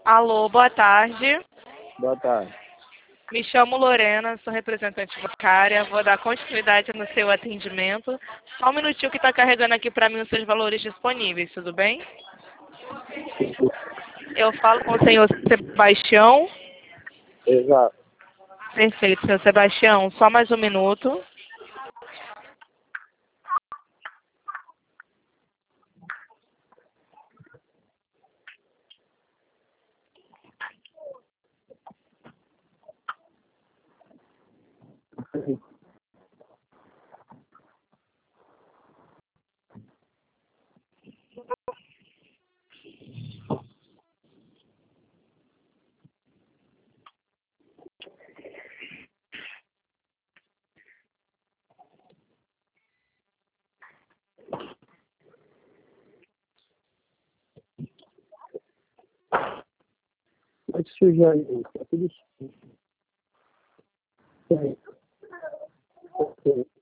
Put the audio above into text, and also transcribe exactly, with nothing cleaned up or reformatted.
Alô, boa tarde. Boa tarde. Me chamo Lorena, sou representante bancária. Vou dar continuidade no seu atendimento. Só um minutinho que está carregando aqui para mim os seus valores disponíveis, tudo bem? Eu falo com o senhor Sebastião. Exato. Perfeito, senhor Sebastião. Só mais um minuto. Pode sujar aí, tá tudo sujo. Sim. Ok.